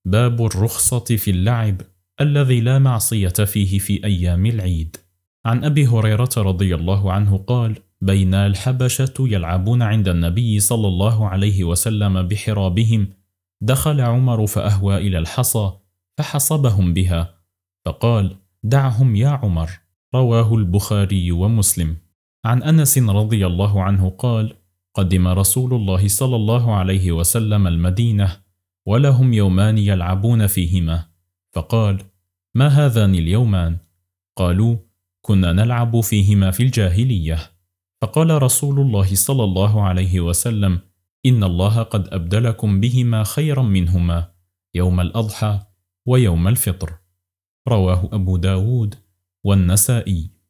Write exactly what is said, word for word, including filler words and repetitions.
باب الرخصة في اللعب الذي لا معصية فيه في أيام العيد. عن أبي هريرة رضي الله عنه قال: بين الحبشة يلعبون عند النبي صلى الله عليه وسلم بحرابهم، دخل عمر فأهوى إلى الحصى فحصبهم بها، فقال: دعهم يا عمر. رواه البخاري ومسلم. عن أنس رضي الله عنه قال: قدم رسول الله صلى الله عليه وسلم المدينة ولهم يومان يلعبون فيهما، فقال: ما هذان اليومان؟ قالوا: كنا نلعب فيهما في الجاهلية. فقال رسول الله صلى الله عليه وسلم: إن الله قد أبدلكم بهما خيرا منهما، يوم الأضحى ويوم الفطر. رواه أبو داود والنسائي.